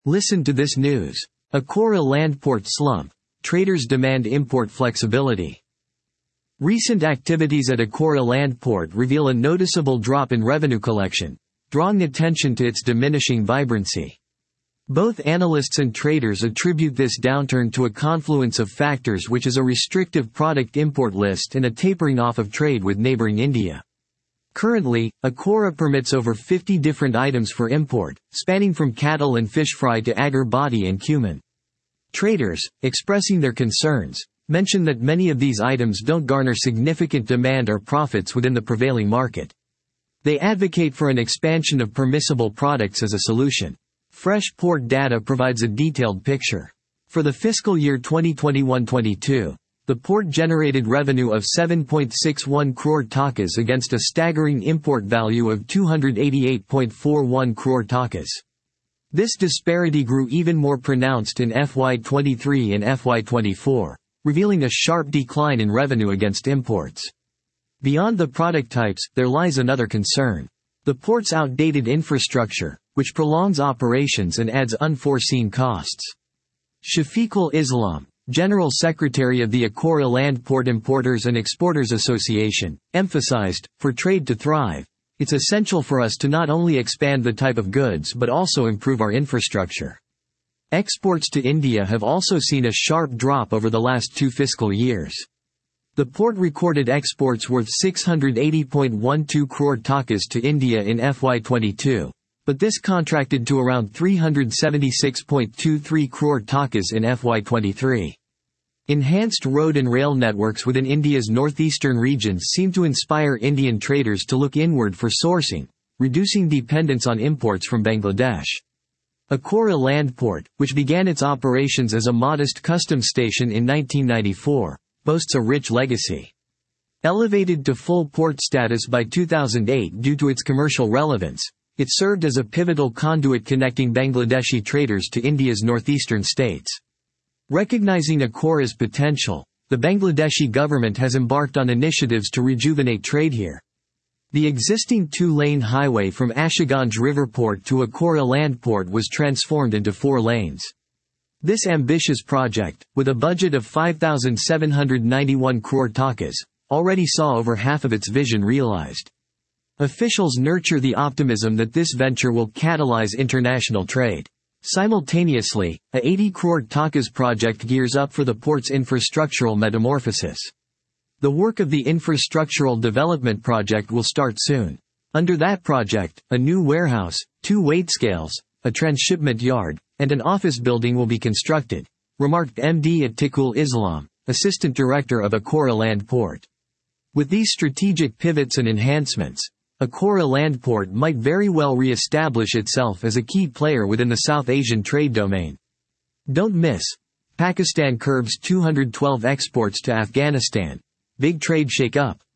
Listen to this news. Akora Landport slump. Traders demand import flexibility. Recent activities at Akora Landport reveal a noticeable drop in revenue collection, drawing attention to its diminishing vibrancy. Both analysts and traders attribute this downturn to a confluence of factors, which is a restrictive product import list and a tapering off of trade with neighboring India. Currently, Akora permits over 50 different items for import, spanning from cattle and fish fry to agar body and cumin. Traders, expressing their concerns, mention that many of these items don't garner significant demand or profits within the prevailing market. They advocate for an expansion of permissible products as a solution. Fresh Port data provides a detailed picture. For the fiscal year 2021-22, the port generated revenue of 7.61 crore takas against a staggering import value of 288.41 crore takas. This disparity grew even more pronounced in FY23 and FY24, revealing a sharp decline in revenue against imports. Beyond the product types, there lies another concern. The port's outdated infrastructure, which prolongs operations and adds unforeseen costs. Shafiqul Islam, General Secretary of the Akora Landport Importers and Exporters Association, emphasized, for trade to thrive, it's essential for us to not only expand the type of goods but also improve our infrastructure. Exports to India have also seen a sharp drop over the last 2 fiscal years. The port recorded exports worth 680.12 crore takas to India in FY22, but this contracted to around 376.23 crore takas in FY23. Enhanced road and rail networks within India's northeastern regions seem to inspire Indian traders to look inward for sourcing, reducing dependence on imports from Bangladesh. Akora Landport, which began its operations as a modest customs station in 1994, boasts a rich legacy. Elevated to full port status by 2008 due to its commercial relevance, it served as a pivotal conduit connecting Bangladeshi traders to India's northeastern states. Recognizing Akora's potential, the Bangladeshi government has embarked on initiatives to rejuvenate trade here. The existing 2-lane highway from Ashiganj Riverport to Akora Landport was transformed into 4 lanes. This ambitious project, with a budget of 5,791 crore takas, already saw over half of its vision realized. Officials nurture the optimism that this venture will catalyze international trade. Simultaneously, a 80 crore takas project gears up for the port's infrastructural metamorphosis. The work of the Infrastructural Development Project will start soon. Under that project, a new warehouse, 2 weight scales, a transshipment yard, and an office building will be constructed, remarked MD Atiqul Islam, Assistant Director of Akora Landport. With these strategic pivots and enhancements, Akora Landport might very well re-establish itself as a key player within the South Asian trade domain. Don't miss. Pakistan curbs 212 exports to Afghanistan. Big trade shake-up.